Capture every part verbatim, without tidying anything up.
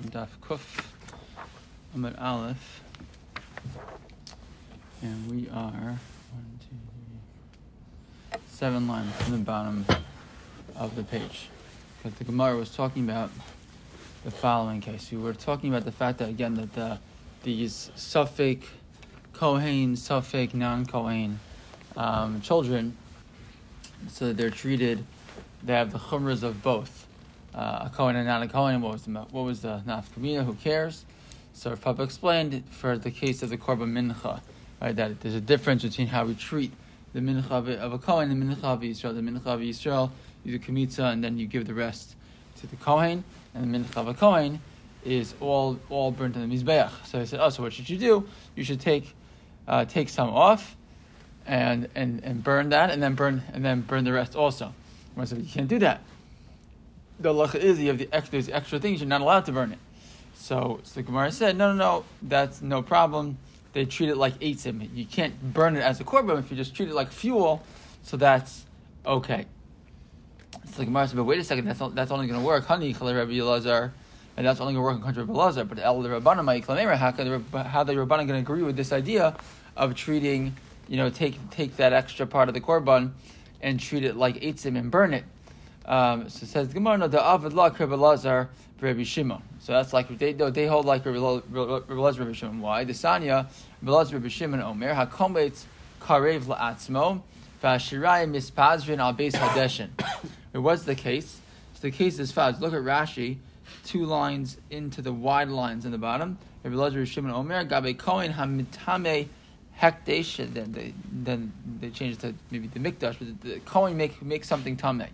on Daf Kuf Amud Aleph, and we are one, two, three, seven lines from the bottom of the page. Because the Gemara was talking about the following case. We were talking about the fact that again that the these Suffolk Kohen, Suffolk non-Kohen um, children, so they're treated. They have the chumras of both. Uh, a Kohen and not a Kohen. What was the what was the nafkamina? Who cares? So Papa explained for the case of the korban mincha, right? That there's a difference between how we treat the mincha of a, of a Kohen and the mincha of Yisrael. The mincha of Yisrael, you do kamitza, and then you give the rest to the Kohen. And the mincha of a Kohen is all all burnt on the mizbeach. So he said, oh, so what should you do? You should take uh, take some off, and and and burn that, and then burn and then burn the rest also. I said, you can't do that. The halacha is you have the extra, there's extra things, you're not allowed to burn it. So, so the Gemara said, no, no, no, that's no problem. They treat it like eitzim. You can't burn it as a korban if you just treat it like fuel, so that's okay. So the Gemara said, but wait a second, that's, not, that's only going to work. Honey, Rabbi Elazar, and that's only going to work in country of Elazar. But El Rabbanan, how the Rabbanan going to agree with this idea of treating, you know, take take that extra part of the korban and treat it like eitzim and burn it? Um, so it says the Gemara, no, the Avad La Rabbi Elazar, Rabbi Shimon. So that's like they no, they hold like Rabbi Elazar, Rabbi Shimon. Why? The Sanya, Rabbi Elazar, Rabbi Shimon, Omer Hakometz Karev LaAtzmo VaShirayim Mispazrin Al Beis Hadeshin. It was the case. So the case is fast. Look at Rashi, two lines into the wide lines in the bottom. Rabbi Elazar, Rabbi Shimon, Omer Gabe Kohen Hamitame Hekdesh. Then they then they changed it to maybe the Mikdash, but the, the Kohen make make something tameh.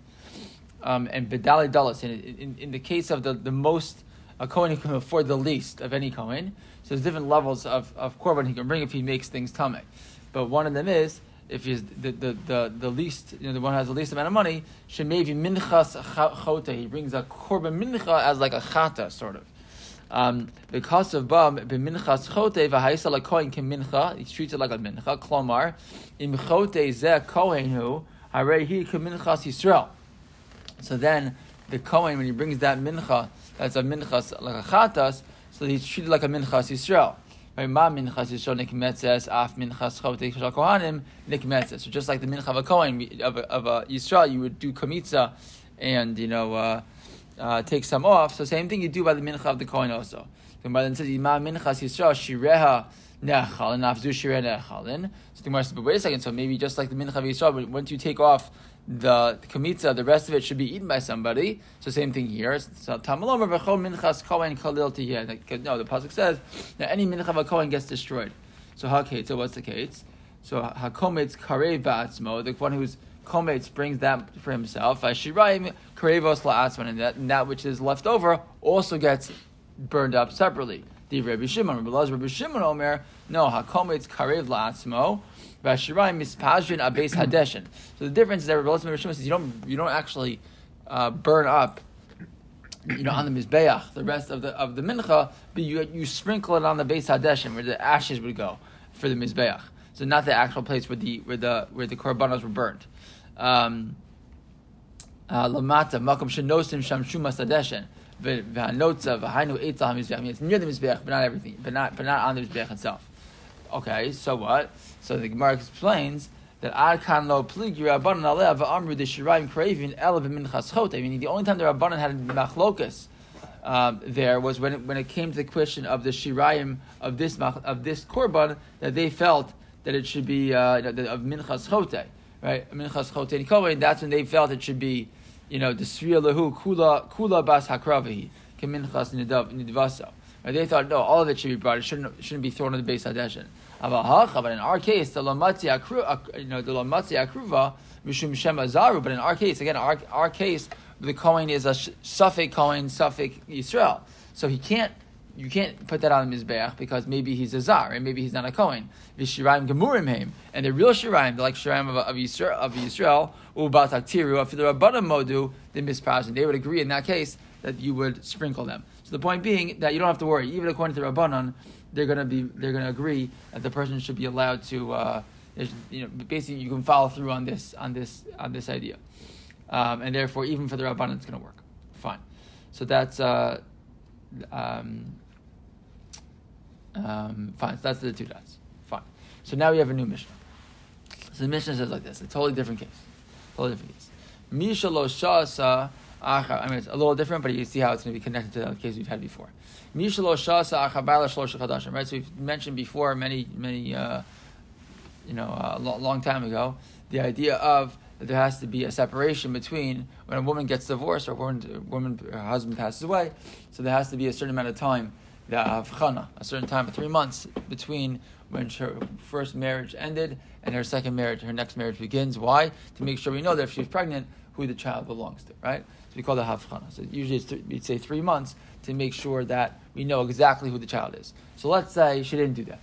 Um, and bedali dalas, in, in in the case of the, the most, a Kohen who can afford the least of any Kohen, so there's different levels of, of korban he can bring if he makes things tameh. But one of them is, if he's the, the, the, the least, you know, the one who has the least amount of money, shemevi minchas chota, he brings a korban mincha as like a chata, sort of. Um, because of bam b'minchas chote v'haisa la kohen kim mincha, he treats it like a mincha. Klomar im chote zeh kohen hu harei hi kim minchas Yisrael. So then the Kohen, when he brings that mincha, that's a mincha like a chatas, so he's treated like a minchas Yisrael. Right? Ma minchas Yisrael nikmetzes, af minchas chote shal kohanim nikmetzes. So just like the mincha of a Kohen, of a, of a Yisrael, you would do kamitza and, you know, uh, uh, take some off. So same thing you do by the mincha of the Kohen also. The Gemara then says, ma minchas Yisrael shireha nechalin, afzu shireha nechalin. So the Gemara says, but wait a second, so maybe just like the mincha of Yisrael, once you take off the kamitza, the rest of it should be eaten by somebody. So same thing here. So Tamalomer v'chol minchas kohen kalil tiyeh. No, the pasuk says that any mincha of a kohen gets destroyed. So haketz. So what's the case? So hakometz karev ba'atzmo. The one who's kometz brings that for himself. Shirayim karevos la'atzman, and that and that which is left over also gets burned up separately. The Rabbi Shimon, Rabbi Elazar, Rabbi Shimon Omer. No, hakometz karev la'atzmo. Vashirayim mispazrin abeis hadeshin. So the difference is that Rabbi Elazar, Rabbi Shimon says you don't you don't actually uh, burn up, you know, on the mizbeach the rest of the of the mincha, but you you sprinkle it on the beis hadeshin where the ashes would go for the mizbeach. So not the actual place where the where the where the korbanos were burned. Um, uh, Lamata makom shenosim sham shumas hadeshin v'hanotza v'hainu eitzah mizbeach. I mean, it's near the mizbeach, but not everything, but not but not on the mizbeach itself. Okay, so what? So the Gemara explains that Ad kan lo pligi Rabbanan aleh v'amru de shirayim kravin elav minchas chote. Meaning the only time the Rabbanan had machlokas um, there was when it, when it came to the question of the shirayim of this of this korban, that they felt that it should be uh, of minchas chote, right? Minchas chote and kohen. That's when they felt it should be, you know, the sriya lehu kula kula bas hakravahi keminchas nidvaso. Right? They thought no, all of it should be brought. It shouldn't shouldn't be thrown in the Beis Hadeshin. But in our case, the lamatzi akruva, you know, the lamatzi akruva mishum shem azaru. But in our case, again, our our case, the Kohen is a Suffolk Kohen, Suffolk Yisrael. So he can't, you can't put that on the mizbeach because maybe he's a zar and maybe he's not a Kohen. V'shirayim gemurim heim, and the real shirayim, like shirayim of, of Yisrael, of Yisrael, ubat aktiru, after the rabbanim modu, the mispazin. They would agree in that case that you would sprinkle them. So the point being that you don't have to worry, even according to the rabbanon, they're going to be they're going to agree that the person should be allowed to uh, you know, basically you can follow through on this on this on this idea, um, and therefore even for the rabbanon it's going to work fine. So that's uh, Um, um, fine, so that's the two dots. Fine. So now we have a new Mishnah. So the Mishnah says like this, a totally different case. Totally different case. Misha lo shasa achar. I mean, it's a little different, but you see how it's going to be connected to the case we've had before. Misha lo shasa achar bala shlosh chadashim. Right. So we've mentioned before, many, many, uh, you know, a uh, lo- long time ago, the idea of that there has to be a separation between when a woman gets divorced or a woman, a woman her husband passes away. So there has to be a certain amount of time, the avchana, a certain time of three months between when her first marriage ended and her second marriage, her next marriage begins. Why? To make sure we know that if she's pregnant, who the child belongs to, right? So we call that havchana. So usually it's th- we'd say three months to make sure that we know exactly who the child is. So let's say she didn't do that.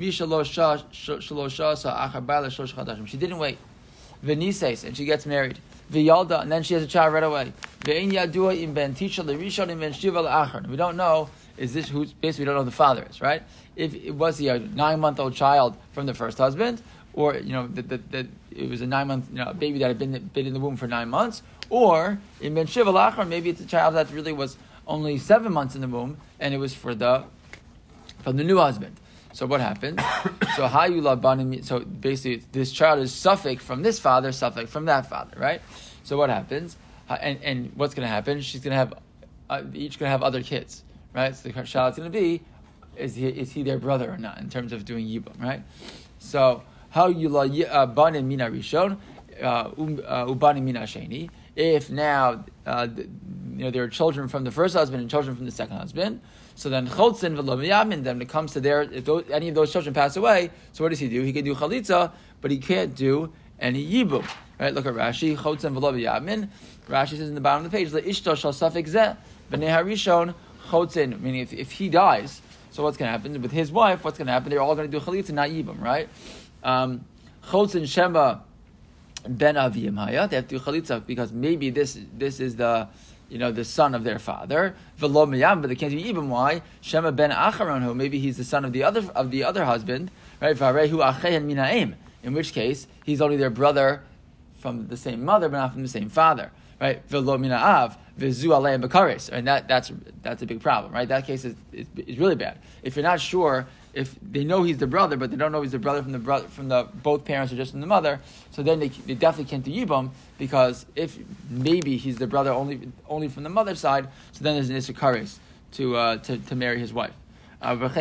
She didn't wait. V'nises, and she gets married. V'yalda, and then she has a child right away. V'ein yadua im ben tisha l'rishon im ben shiva l'achar. We don't know, is this who, basically we don't know who the father is, right? If it was he a nine-month-old child from the first husband, or, you know, that that that it was a nine-month, you know, baby that had been, been in the womb for nine months, or in ben shiva l'achar, maybe it's a child that really was only seven months in the womb, and it was for the, from the new husband. So what happens? So hayula banim. So basically, this child is suffix from this father, suffix from that father, right? So what happens? Uh, and and what's going to happen? She's going to have uh, each going to have other kids, right? So the child's going to be is he is he their brother or not in terms of doing yibum, right? So hayula banim mina rishon ubanim mina sheni. If now uh, you know there are children from the first husband and children from the second husband. So then chotzin v'lo miyamin, then it comes to their, if those, any of those children pass away, so what does he do? He can do chalitza, but he can't do any yibum. Right? Look at Rashi, chotzin v'lo miyamin. Rashi says in the bottom of the page, le'ishto shal safek zeh, b'nei harishon chotzin, meaning if, if he dies, so what's going to happen? With his wife, what's going to happen? They're all going to do chalitza, not yibum, right? Um, chotzin shema ben aviyim haya, they have to do chalitza because maybe this this is the, you know, the son of their father. V'lo miyam, but they can't do yibum. Why? Shema ben acharon, who maybe he's the son of the other of the other husband, right? V'arehu achehen minaim. In which case, he's only their brother from the same mother, but not from the same father, right? V'lo minaav v'zu aleim bekaris, and that that's that's a big problem, right? That case is, is is really bad. If you're not sure, if they know he's the brother, but they don't know he's the brother from the brother from the both parents or just from the mother, so then they, they definitely can't do yibum, because if maybe he's the brother only only from the mother's side, so then there's an issur to uh, to to marry his wife. Uh, right,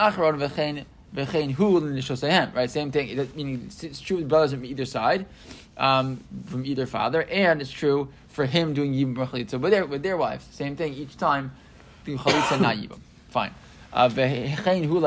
same thing. Meaning it's true with brothers from either side, um, from either father, and it's true for him doing yibum chalitza with their with their wives. Same thing each time, doing chalitza not yibum. Fine. Uh, it's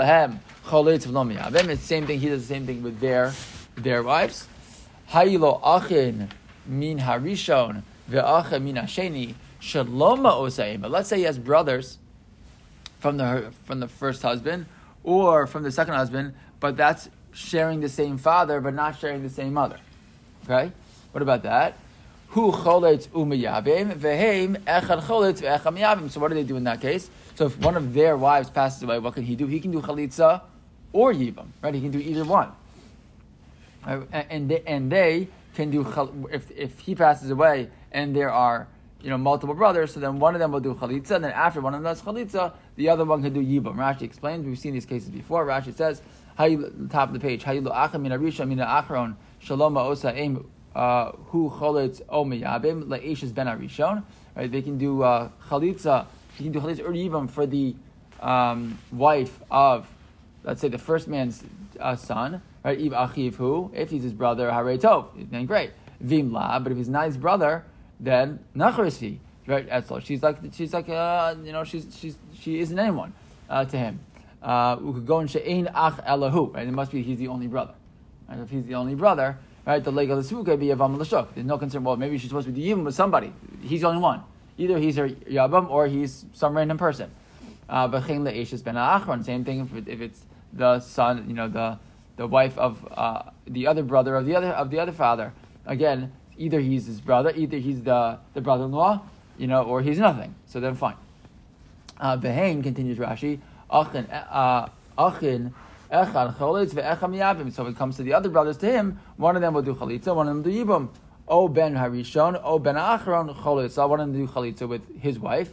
the same thing. He does the same thing with their their wives. Hayilo achin min harishon ve'achin min hasheni shaloma oseim. But let's say he has brothers from the from the first husband or from the second husband, but that's sharing the same father but not sharing the same mother. Okay, what about that? Hu choletz umiyabim veheim echad choletz ve'echad miyabim. So what do they do in that case? So if one of their wives passes away, what can he do? He can do chalitza or yibum, right? He can do either one. Right? And they, and they can do, if if he passes away and there are, you know, multiple brothers, so then one of them will do chalitza, and then after one of them does chalitza, the other one can do yibum. Rashi explains, we've seen these cases before. Rashi says, top of the page, Hayilu acham min arisha min achron shaloma osa aim hu choletz o miyabim le'eshes ben arishon. Right? They can do uh, chalitza. He can do chalitza or yibum for the um, wife of, let's say, the first man's uh, son, right? If achiv hu, if he's his brother, harei tov, then great. Vim la, but if he's not his brother, then nacharisi, right? Etzlo. She's like, she's like, uh, you know, she's she's she isn't anyone uh, to him. Who could go and she'ein ach elahu, right? It must be he's the only brother. Right? If he's the only brother, right? The leg of the sukkah be yavam l'shuk. There's no concern. Well, maybe she's supposed to be yibum with somebody. He's the only one. Either he's her yabam or he's some random person. B'chein le'eshes ben ha'achron. Same thing if, it, if it's the son, you know, the the wife of uh, the other brother of the other of the other father. Again, either he's his brother, either he's the, the brother-in-law, you know, or he's nothing. So then fine. B'chein, continues Rashi, achin achin echad choletz ve'echad miyabim. So when it comes to the other brothers, to him, one of them will do chalitza, one of them will do yibum. O ben harishon, O ben achron choletza. One of them do chalitza with his wife.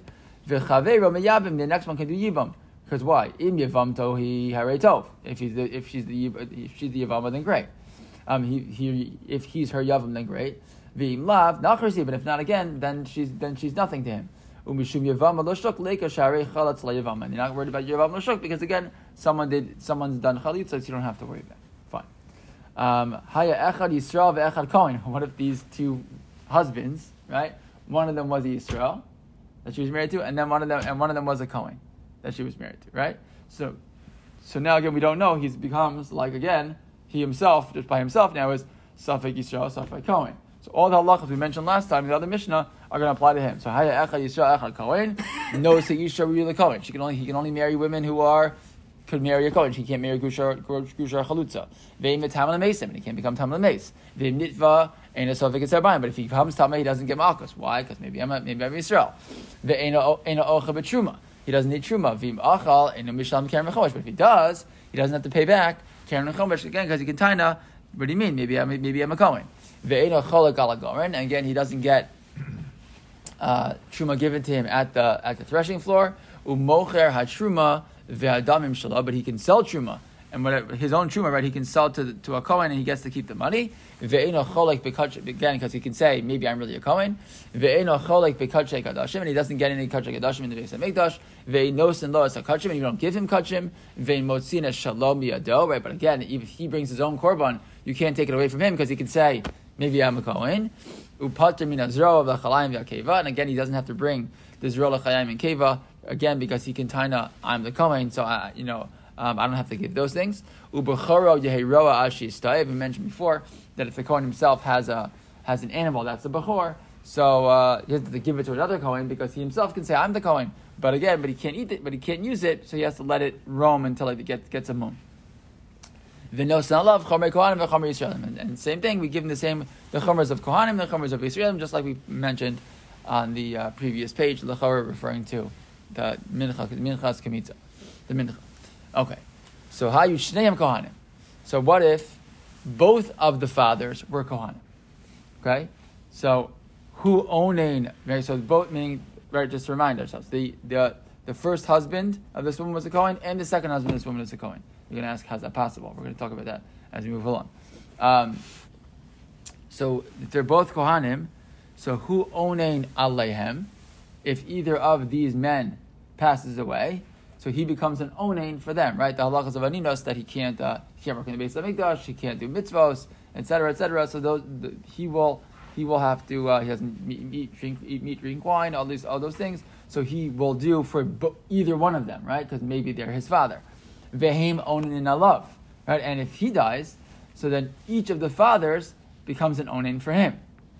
V'chaveiro meyavim, the next one can do yivam. Because why? Im yavam tohi harei tov. If he's the if she's the if she's the yavama, then great. Um, he he if he's her yavam, then great. V'im lav nachrisi, but if not again, then she's then she's nothing to him. Umishum yavama lo shuk leika sharei chalatz la yavama. And you're not worried about yavam lo shuk because again, someone did someone's done chalitza, so you don't have to worry about it. Fine. Um, Haya echad Yisrael ve'echad Kohen. What if these two husbands, right? One of them was a Yisrael that she was married to, and then one of them and one of them was a Kohen that she was married to, right? So, so now again we don't know. He becomes like again he himself just by himself now is Safek Yisrael, Safek Kohen. So all the halachas we mentioned last time in the other Mishnah are going to apply to him. So Haya echad Yisrael echad Kohen. No seisha really Kohen. She can only he can only marry women who are could marry a Kohen. He can't marry Gushar Gushar Chalutza. Ve'im Tamal Mesim, and he can't become Tamal Meis. Ve'im Nitva ain't a Safek Yisrael, but if he becomes Tamal, he doesn't get Malchus. Why? Because maybe I'm a, maybe I'm Yisrael. Ve'ain a Ocha B'Truma. He doesn't need Truma. V'im Achal ain't a Mishlam Karen Mechomesh. But if he does, he doesn't have to pay back Karen Mechomesh again because he can taina. What do you mean? Maybe I'm maybe I'm a Kohen. Ve'ain a Cholak Ala Goren, and again he doesn't get uh, Truma given to him at the at the threshing floor. Umocher HaTruma ve'adamim shalom, but he can sell truma and whatever his own truma, right? He can sell to to a kohen and he gets to keep the money. Ve'eno cholek bekach again because he can say maybe I'm really a kohen. Ve'eno cholek bekach kadashim, and he doesn't get any kach kadashim in the Beis Hamikdash. Ve'nosin lo es hakachim, and you don't give him kachim. Ve'motzina shalom yado, right? But again, if he brings his own korban, you can't take it away from him because he can say maybe I'm a kohen. Upater min azro v'chalayim v'akeva, and again he doesn't have to bring the zro l'chalayim and keva. Again, because he can taina, I'm the Kohen, so I, you know, um, I don't have to give those things. Ubechoro yehiroa ashi stayev. We mentioned before that if the Kohen himself has a has an animal, that's the bechor. So uh, he has to give it to another Kohen because he himself can say, I'm the Kohen. But again, but he can't eat it, but he can't use it, so he has to let it roam until it gets gets a moon. And, and same thing, we give him the same the chomers of Kohanim, the chomers of Yisraelim, just like we mentioned on the uh, previous page, the chomar referring to the mincha, minchas kamitza, the mincha. Okay, so how you shneim kohanim? So what if both of the fathers were kohanim? Okay, so who onain? Right, so both meaning right. Just to remind ourselves, the the the first husband of this woman was a kohen, and the second husband of this woman is a kohen. You're going to ask, how's that possible? We're going to talk about that as we move along. Um, so if they're both kohanim, so who onain aleihem? If either of these men passes away, so he becomes an onain for them, right? The halachas of aninos that he can't, uh, he can't work in the Beis Hamikdash, he can't do mitzvos, et cetera, et cetera. So those, the, he will, he will have to, uh, he doesn't eat, eat, drink, eat meat, drink wine, all these, all those things. So he will do for bo- either one of them, right? Because maybe they're his father. Vehem onain in alav, right? And if he dies, so then each of the fathers becomes an onain for him.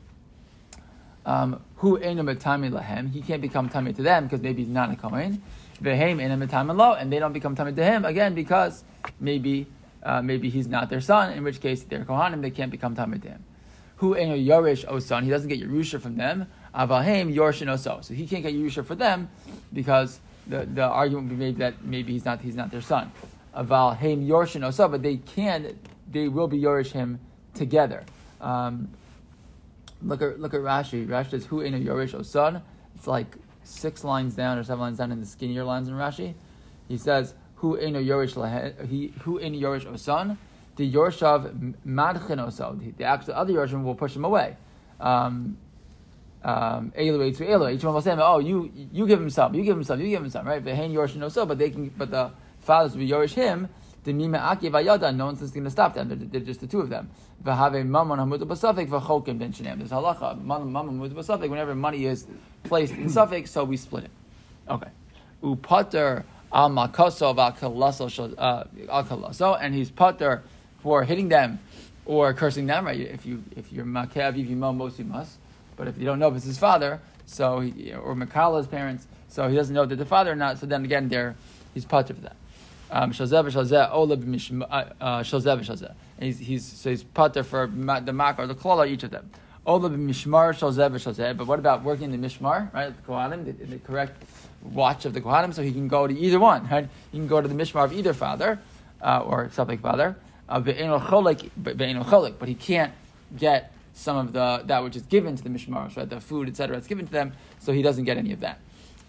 Um, who enam etami lahem? He can't become tummy to them because maybe he's not a kohen. Vehem enam etami lo, and they don't become tummy to him again because maybe uh, maybe he's not their son. In which case they're kohanim, they can't become tummy to him. Who eno yorish o son? He doesn't get yerusha from them. Avahem yorshin oso, so he can't get yerusha for them because the, the argument would be made that maybe he's not he's not their son. Aval heim yorshin oso, but they can they will be yorish him together. Um, Look at look at Rashi. Rashi says, "Hu eno yorish osan." It's like six lines down or seven lines down in the skinnier lines in Rashi. He says, "Hu eno yorish lahe." He hu eno yorish osan. The yorshav madchen osad. The actual other yorshim will push him away. Um, um, Elu to elu. Each one will say, "Oh, you you give him some. You give him some. You give him some." Right? Vehein yorshin osad. But they can. But the fathers will yorish him. The mima aki vayada. No one's going to stop them. They're, they're just the two of them. V'have mamon hamuta b'safek v'chokim ben shenem. There's halacha. Mamon hamuta b'safek. Whenever money is placed in suffix, so we split it. Okay. Upater al makaso v'akalaso al kalaso, and he's pater for hitting them or cursing them. Right? If you if you're makav, if you mo most you must. But if you don't know if it's his father, so he, or Makala's parents, so he doesn't know that the father or not. So then again, there he's pater for that. Um, Shalzeh v'shalzeh, Ola b'mishma, Shalzeh v'shalzeh. He's he's so he's pater for the mak or the klala, each of them. Ola b'mishmar, Shalzeh v'shalzeh. But what about working in the mishmar, right? The kohanim, the, the correct watch of the kohanim, so he can go to either one, right? He can go to the mishmar of either father uh, or something father. Ve'eno cholik, ve'eno cholik, but he can't get some of the that which is given to the mishmar, right? The food, et cetera. It's given to them, so he doesn't get any of that.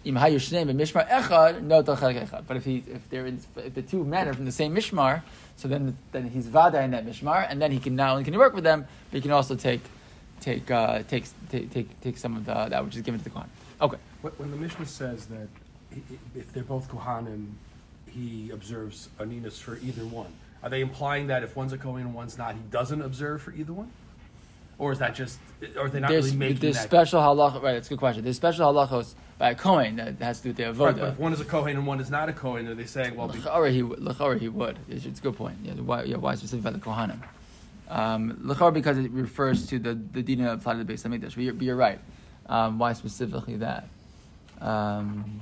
mishmar no But if he if they're in, if the two men are from the same mishmar, so then then he's vada in that mishmar, and then he can not only can he work with them, but he can also take take uh, take, take take take some of the, that which is given to the Kohen. Okay. When the Mishnah says that if they're both Kohanim, he observes Aninus for either one, are they implying that if one's a Kohen and one's not, he doesn't observe for either one? Or is that just, or are they not there's, really making there's that? special halacha, right, that's a good question. There's special halachos by a Kohen that has to do with the avodah. Right, but if one is a Kohen and one is not a Kohen, are they saying, well... L'chara he, l'chara he would. It's, it's a good point. Yeah, why, yeah, why specifically about the Kohanim? Um, l'chara because it refers to the, the dina applied to the Beis HaMikdash. But you're, but you're right. Um, why specifically that? Um,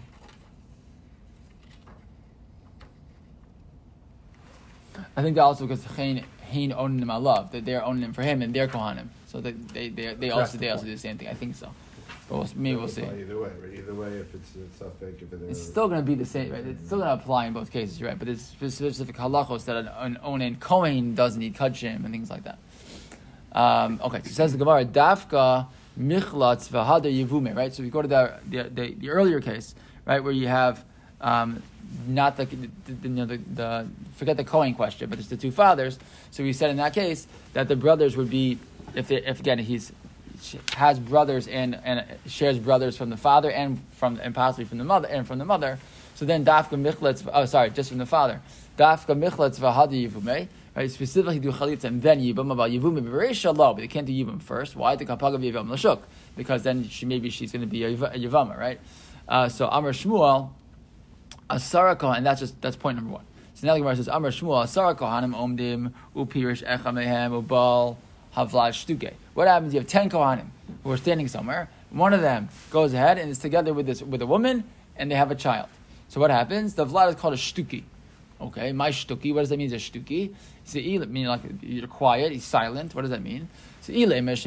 I think that also because Hein Hein owning him I love that they're owning him for him and they're Kohanim, so they they they, they also they also do the same thing. I think so, but we'll, maybe we'll see. Either way, right? Either way, if it's a suffix, if it's still going to be the same, right? It's still going to apply in both cases, right? But it's specific halachos that an, an onen Kohen doesn't need kudshim and things like that. Um, okay, so it says the Gemara dafka michlatz v'hadar yivume, right? So we go to the the, the the earlier case, right, where you have. Um, not the, the, the, you know, the, the forget the Kohen question, but it's the two fathers. So we said in that case that the brothers would be if they, if again he's has brothers and and shares brothers from the father and from and possibly from the mother and from the mother. So then dafka michlatz oh sorry just from the father dafka michlatz v'hadi yivume, right? Specifically do chalitza and then yibum about yivume b'reisha lo, but they can't do yibum first. Why? The kapagav yivam l'shuk, because then she maybe she's going to be a, a yivama, right? Uh, so Amar Shmuel. Asara Kohan, and that's just that's point number one. So now the Gemara says, Amar Shmuel, Asara Kohanim Omdim, Upirish Echa Mehem, Ubal, Havlad Shtuke. What happens? You have ten Kohanim who are standing somewhere. One of them goes ahead and is together with this with a woman, and they have a child. So what happens? The Vlad is called a Shtuki. Okay, my Shtuki. What does that mean? It's a Shtuki. It's a meaning like you're quiet, he's silent. What does that mean? So if you want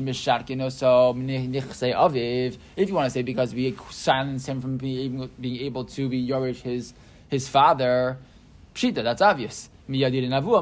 to say because we silence him from being able, being able to be Yorish his his father, Pshita, that's obvious. We don't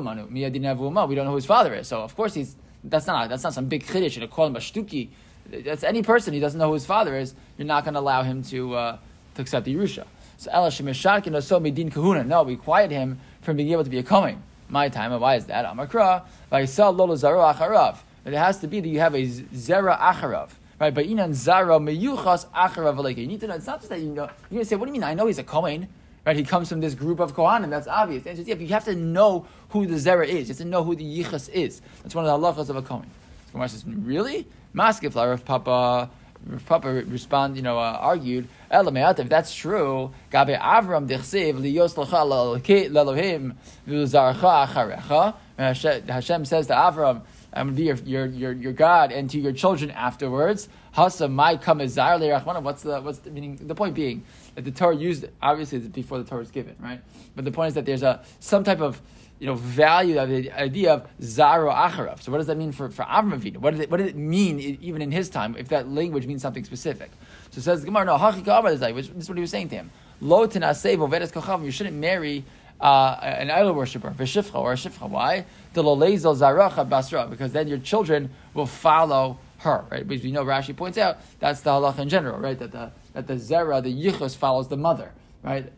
know who his father is, so of course he's that's not that's not some big chiddush to call him a shtuki. That's any person he doesn't know who his father is. You're not going to allow him to uh, to accept the Yerusha. So Ela Shemeshakin so Medin Kahuna. No, we quiet him from being able to be a Kohen. My time, and why is that? Amakra, Vaisal Lolo Zaro Acharav. But it has to be that you have a zera acharav, right? But inan zara meyuchas acharav aleke. You need to know. It's not just that you know. You're going to say, "What do you mean? I know he's a Kohen, right? He comes from this group of Kohanim. That's obvious." The answer is, yeah, but you have to know who the zera is. You have to know who the yichas is. That's one of the halachas of a Kohen. So Gemara says, "Really? Maskefla Rav Papa." Rav Papa respond, you know, uh, argued. If that's true, Gabe Avram dichsev liyos l'cha l'Elohim v'uzarcha acharecha. Hashem says to Avram, I'm going to be your, your your your God and to your children afterwards. Hasa mai kamezar le'rachmana. What's the what's the meaning? The point being that the Torah used obviously it's before the Torah is given, right? But the point is that there's a some type of you know value of the idea of zaro acharav. So what does that mean for for Avram Avinu? What did it what did it mean even in his time if that language means something specific? So it says the Gemara, no, this is what he was saying to him. Lo tenasei vovedes kochavim. You shouldn't marry uh, an idol worshiper, v'shifcha or a shifcha. Why? The lolezel zaracha basra, because then your children will follow her, right? Because we know Rashi points out that's the halacha in general, right? That the that the zera, the yichus follows the mother, right?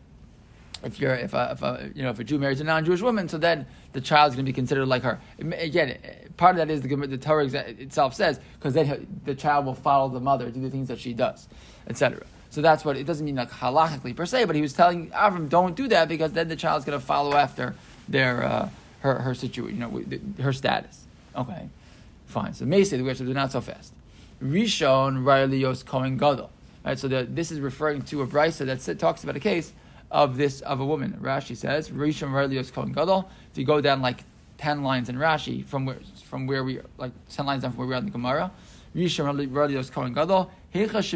If you're if a, if a you know if a Jew marries a non-Jewish woman, so then the child's going to be considered like her. Again, part of that is the, the Torah itself says because then the child will follow the mother, do the things that she does, et cetera. So that's what it doesn't mean like halachically per se, but he was telling Avram, don't do that because then the child's going to follow after their uh, her her situation, you know, her status. Okay, fine. So Meisei, the words are not so fast. Rishon Raylios Kohen Gadol. Right, so the, this is referring to a brisa that said, talks about a case of this of a woman. Rashi says Rishon Raylios Kohen Gadol. If you go down like ten lines in Rashi from where from where we like ten lines down from where we are in the Gemara, Rishon Raylios Kohen Gadol. Let's say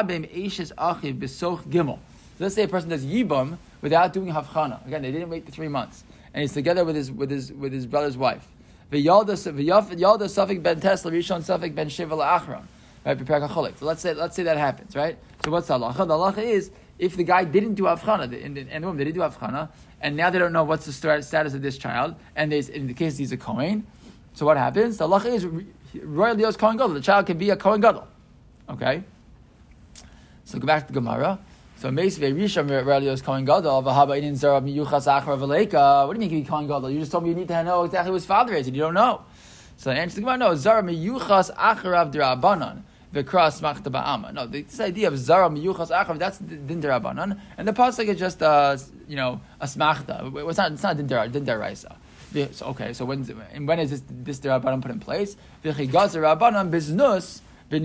a person does yibum without doing havchana. Again, they didn't wait the three months, and he's together with his with his with his brother's wife. V'yalda safik ben Tesla rishon safik ben shiva la'achron. Right, prepare kacholik. So let's say let's say that happens, right? So what's the halacha? The halacha is if the guy didn't do havchana, and the, and the woman they didn't do havchana, and now they don't know what's the status of this child, and there's in the case he's a kohen. So what happens? The halacha is royal lios kohen gadol. The child can be a kohen gadol. Okay, so go back to the Gemara. So Meisvei Rishon Relios Kohen Gadol V'Haba Inin Zara Miyuchas Achar V'Leika. What do you mean can be Kohen Gadol? You just told me you need to know exactly who his father is, and you don't know. So the answer to the Gemara, no, Zara Miyuchas Acharav D'Rabbanan V'Kras Machta Ba'ama. No, this idea of Zara Miyuchas Acharav, that's Din D'Rabbanan, and the pasuk is just uh, you know a smachta. It's not it's not Din D'Raisa. So okay, so when and when is this this D'Rabbanan put in place? V'Chigaz D'Rabbanan Biznus. And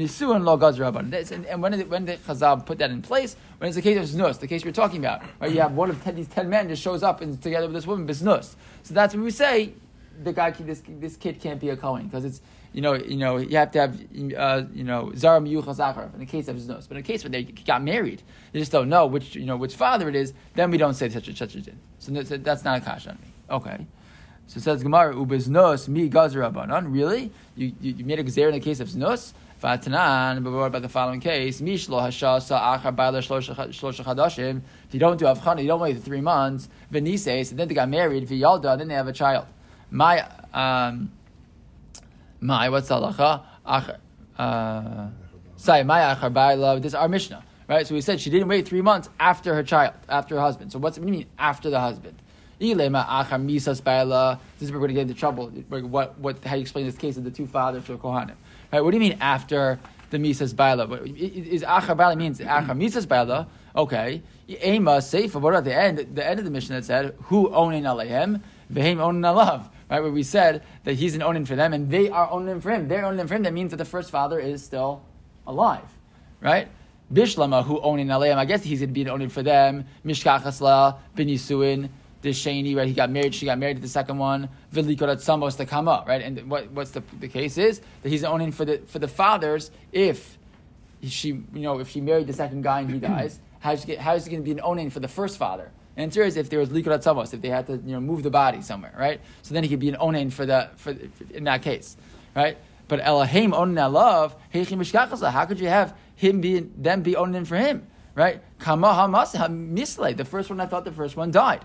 when did, when did Chazal put that in place? When it's the case of znus, the case we're talking about, right? You have one of ten, these ten men just shows up and together with this woman, biznus. So that's when we say the guy, this this kid can't be a Kohen because it's you know you know you have to have uh, you know zara miyuchas achar in the case of znus. But in the case where they got married, they just don't know which you know which father it is. Then we don't say such a such a din. So that's not a kasha on me. Okay. So it says Gemara ubiznus mi gazer abanan. Really? You, you you made a gzer in the case of znus? Fatanan, but what about the following case? Mishlo hashasa achar ba'ala shlosha chadashim. If you don't do avchana, you don't wait for three months. V'nises, and then they got married. V'yalda, then they have a child. My, um, my, what's the halacha? Achar, uh, say my achar ba'ala. This is our Mishnah, right? So we said she didn't wait three months after her child, after her husband. So what's what do you mean after the husband? Ilema achar misas ba'ala. This is where we're going to get into trouble. What, what, how you explain this case of the two fathers for Kohanim? Right, what do you mean after the Misas Baila? Is Achar Baila means Achar Misas Baila? Okay. Ema Seifa, what about the end? The end of the mission that said, Who onin aleihem, vehem onin alav. Right, where we said that he's an onin for them and they are onin for him. They're onin for him. That means that the first father is still alive. Right? Bishlama, who onin aleihem. I guess he's going to be an onin for them. Mishkachasla, bin Yisuin. The Shani, right? He got married. She got married to the second one. Vilikorat Samos to come up, right? And what, what's the the case is that he's owning for the for the fathers. If she, you know, if she married the second guy and he dies, how's he, how is he going to be an owning for the first father? And answer is if there was likorat samos, if they had to, you know, move the body somewhere, right? So then he could be an owning for the for, for in that case, right? But Elohim owning alav heichim mishkachasa. How could you have him be them be owning for him, right? Kama hamasa mislay. The first one, I thought the first one died.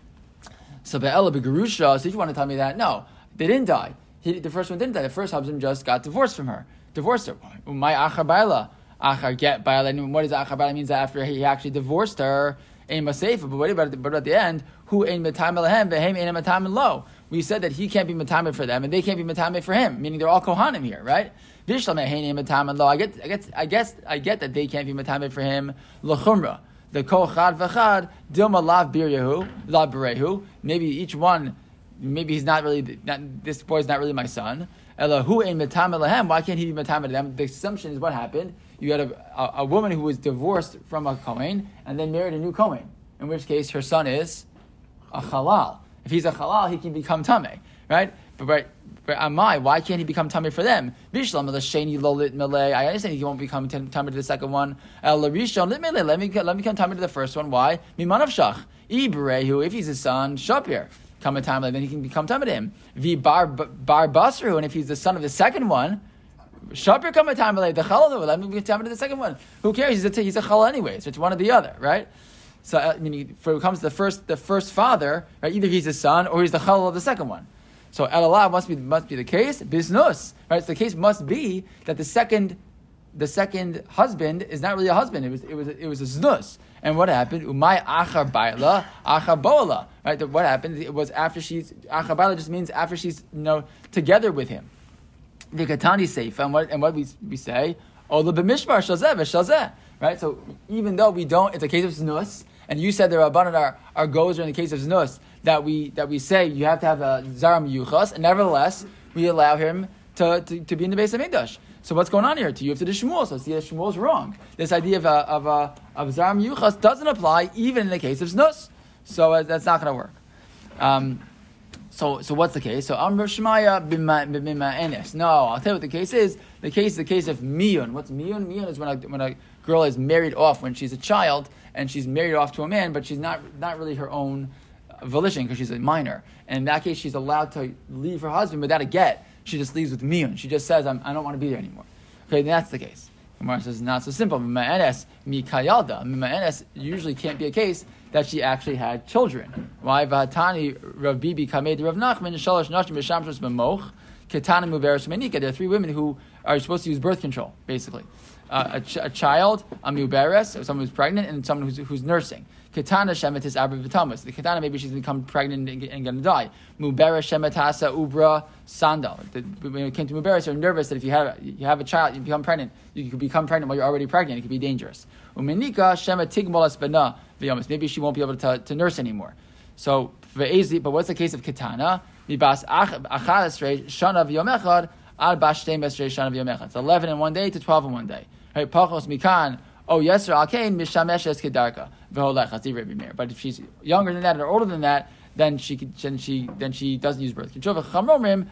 So Be'ela Begarusha, so you want to tell me that? No, they didn't die. He, the first one didn't die. The first husband just got divorced from her. Divorced her. My Achar Baila. Achar get Baila. And what is Achar Baila? Means that after he actually divorced her, Ein Maseifa. But what about, but at the end, who Ein Matam Elahem, Behem Ein Matam Lo. We said that he can't be Matam for them, and they can't be Matam for him, meaning they're all Kohanim here, right? Vishlam Ein Matam Lo. I get, I get, I guess, I get that they can't be Matam for him. L'chumra. The kochad v'chad dilma lav biryahu lav berehu. Maybe each one, maybe he's not really. Not, this boy's not really my son. Elahu ein matam elahem. Why can't he be matam to them? The assumption is what happened. You had a, a, a woman who was divorced from a kohen and then married a new kohen. In which case, her son is a halal. If he's a halal, he can become tameh, right? But right. But Amai, why can't he become tamid for them? Bishlam l'sheni lolit melei. I understand he won't become tamid to the second one. El l'rishon lit melei. Let me let me become tamid to the first one. Why? Mimanav shach. Iberehu. If he's his son, shapir. Come a tamid, then he can become tamid to him. Vi bar bar basru. And if he's the son of the second one, shapir come a tamid. The chalal. Let me become tamid to the second one. Who cares? He's a he's a chalal anyway. So it's one or the other, right? So I mean, for it comes to the first the first father, right? Either he's his son or he's the chalal of the second one. So Elalah must be must be the case. Biznus, right? So the case must be that the second, the second husband is not really a husband. It was it was it was a znus. And what happened? Umay achar baila achar boala. Right? What happened? It was after she's achar baila just means after she's you know together with him. The katani seifa and what and what we we say ola b'mishmar shazeh v'shazeh. Right? So even though we don't, it's a case of znus. And you said the Rabbanan are, are gozer in the case of znus, that we that we say you have to have a zara miyuchas, and nevertheless we allow him to, to, to be in the base of Mikdash. So what's going on here? To you have to the Shmuel. So see that Shmuel is wrong. This idea of a, of a, of zara miyuchas doesn't apply even in the case of znus. So uh, that's not going to work. Um, so so what's the case? So Amr Shmaya b'ma enes. No, I'll tell you what the case is. The case is the case of miyun. What's miyun? Miyun is when a when a girl is married off when she's a child. And she's married off to a man, but she's not not really her own volition because she's a minor. And in that case, she's allowed to leave her husband without a get. She just leaves with miyun. She just says, I'm, I don't want to be there anymore. Okay, that's the case. Gemara says, not so simple. Mima'enes mikayalda. Mima'enes usually can't be a case that she actually had children. Why? V'hatani Rav Bibi kamed Rav Nachman shalosh nashim b'shamshos b'moch ketana muveres menika. There are three women who are supposed to use birth control, basically. uh, a, ch- a child, a muberes, or someone who's pregnant, and someone who's, who's nursing. Ketana shemetis abra vitamus. The ketana, maybe she's become pregnant and, and going to die. Muberes shemetasa ubra sandal. The, when it came to muberes, you're nervous that if you have you have a child, you become pregnant, you could become pregnant while you're already pregnant. It could be dangerous. Umenika shemetigmolas bana v'yomis. Maybe she won't be able to, to nurse anymore. So ve'ezi. But what's the case of ketana? Mibas achadesrei shana v'yomechad ad bas shteimesrei shana v'yomechad. It's eleven in one day to twelve in one day. Right? Pachos mikan. Oh, yes, sir. Alkain mishameshes kedarka v'holech. But if she's younger than that or older than that, then she then she then she doesn't use birth control. The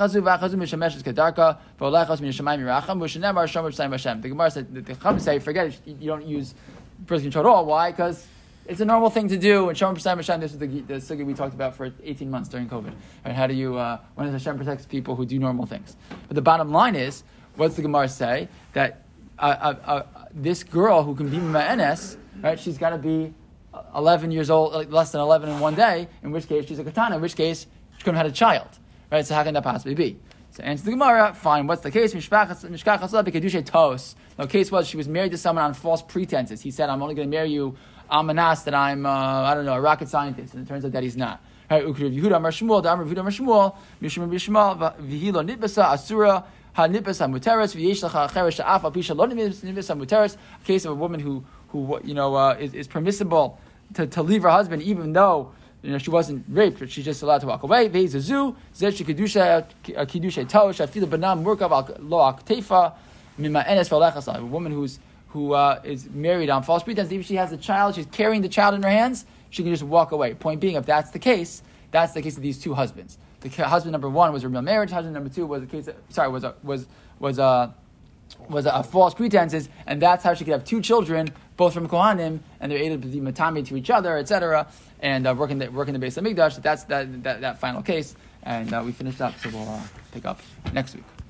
Gemara said the Chacham say forget it. You don't use birth control at all. Why? Because it's a normal thing to do. And Shomer B'Sayim Hashem. This is the the sugya we talked about for eighteen months during COVID. Right? How do you uh, when does Hashem protects people who do normal things? But the bottom line is, what's the Gemara say that uh, uh, uh, this girl who can be ma'enes, right? She's got to be eleven years old, like less than eleven in one day, in which case she's a katana, in which case she couldn't have had a child. Right? So how can that possibly be? So answer the Gemara, fine, what's the case? The case was she was married to someone on false pretenses. He said, I'm only going to marry you, I'm anas, that I'm, uh, I don't know, a rocket scientist, and it turns out that he's not. Right? Yehuda Amar Shmuel, Amar Yehuda Amar Shmuel, Mishma Bishma, Vihilo Nitbasa, Asura, Ha-Nitbasa Muteres, V'yesh Lacha Acheres Sha'af, Apisha Lo Nitbasa Muteres, a case of a woman who, who you know, uh, is, is permissible To, to leave her husband, even though you know she wasn't raped, but she's just allowed to walk away. Veizazu, Zeshi Kedusha, Kedusha Tosh, Afila Banam, Murkav Lo Aktefa, Mima Enes Valechasa. A woman who's who uh, is married on false pretense, even if she has a child, she's carrying the child in her hands, she can just walk away. Point being, if that's the case, that's the case of these two husbands. The husband number one was a real marriage. Husband number two was a case. Of, sorry, was a was was a was a, a false pretenses, and that's how she could have two children, both from Kohanim, and they're able to be matami to each other, et cetera, and uh, working the working the base of Mikdash. That's that, that that final case, and uh, we finished up. So we'll uh, pick up next week.